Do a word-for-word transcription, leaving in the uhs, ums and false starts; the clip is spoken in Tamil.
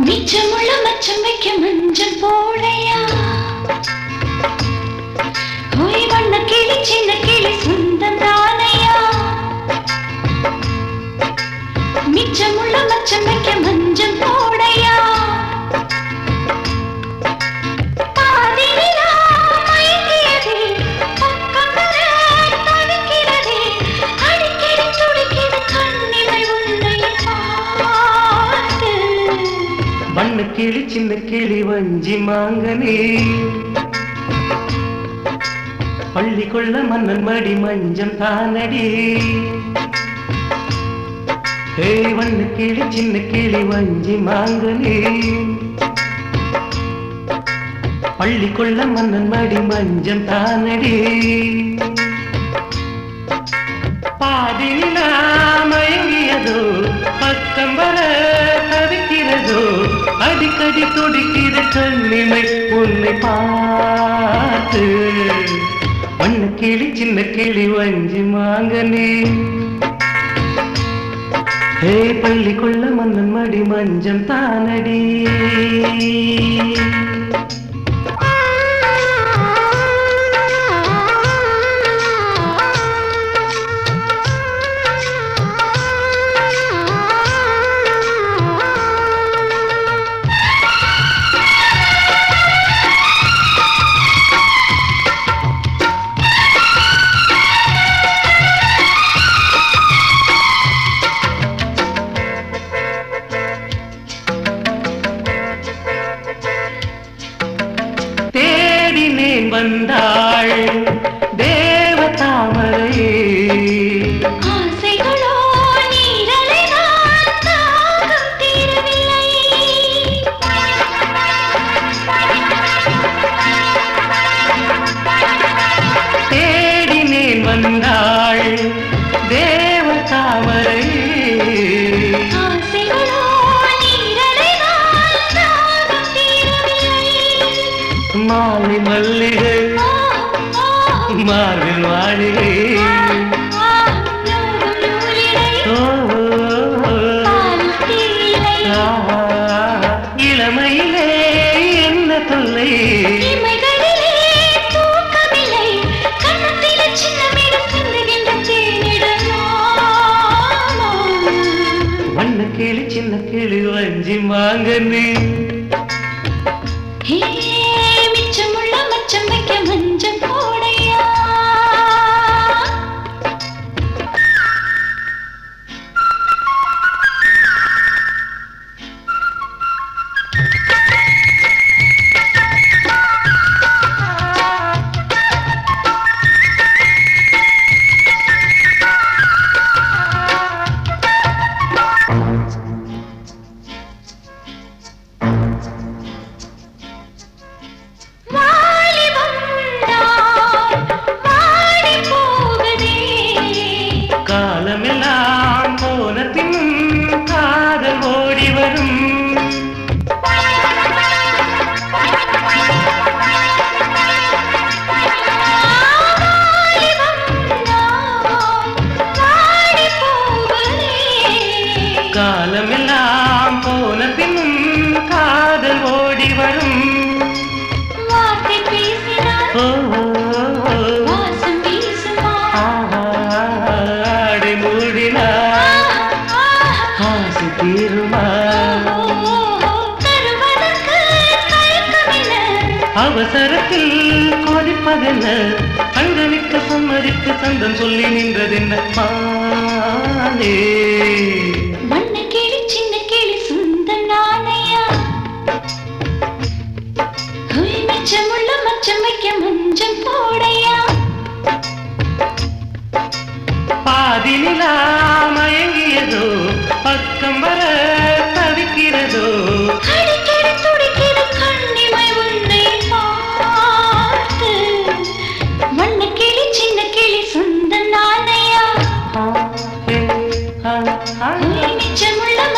மிச்சமுள்ள மச்சம் வைக்க மஞ்சள் போடையா ஓய் வண்ண கிளி சின்ன கிளி சொந்தம் தானையா மிச்சமுள்ள மச்சம் வைக்க மஞ்சள் போடையா வண்ண கிளி சின்ன கிளி வஞ்சி மாங்கனே பள்ளி கொள்ள மன்னன் மடி மஞ்சம் தானடி ஹே வண்ண கிளி சின்ன கிளி வஞ்சி மாங்கனே பள்ளி கொள்ள மன்னன் மடி மஞ்சம் தானடி பாதினிலா மயங்கியதோ பக்கம் வர தவிக்கிறதோ அடிக்கடி துடிக்கிற கண்ணிமை உன்னை பார்த்து வண்ண கிளி சின்ன கிளி வஞ்சி மாங்கனே ஹே பள்ளி கொள்ள மன்னன் மடி மஞ்சம் தானடி வந்தாள் தேவ தாமரை ஆசைகளோ நீரலை நான் தாகம் தீரவில்லை தேடினேன் வந்தாள் தேவ தாமரை ஆசைகளோ நீரலை நான் தாகம் தீரவில்லை மாலை மல்லிகை மார்பில் மாளிகை இளமையிலே என்ன தொல்லை வண்ண கிளி சின்ன கிளி வஞ்சி மாங்கனே மிச்சமுள்ள மச்சம் வைக்க மஞ்சள் போடையா காலமெல்லாம் போன பின் காதல் ஓடி வரும் காலமெல்லாம் போன பின் காதல் ஓடி வரும் வார்த்தை பேசினார் வாசம் வீசுமா ஆசை தீருமா அவசரத்தில் கொதிப்பதென்ன சங்கமிக்க சம்மதித்து சந்தம் சொல்லி நின்றதென்ன மானே வண்ண கிளி சின்ன கிளி சொந்தம் நானையா மிச்சமுள்ள மச்சம் வைக்க மஞ்சள் போடையா பாதினிலா மயங்கியதோ பக்கம் வர தவிக்கிறதோ அடிக்கடி துடிக்கிற கண்ணிமை உன்னை பார்த்து வண்ண கிளி சின்ன கிளி சொந்தம் நானையா மிச்சமுள்ள